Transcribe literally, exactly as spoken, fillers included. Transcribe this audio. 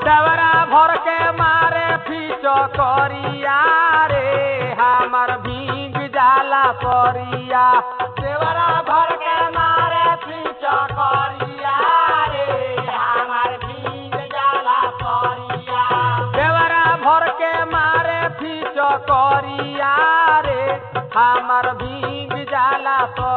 देवरा भर के मारे फीचो करिया रे हमर भीग जाला परिया देवरा भर के मारे फीचो करिया रे हमर भीग जाला परिया देवरा भर के मारे फीचो करिया रे हमर भीग जाला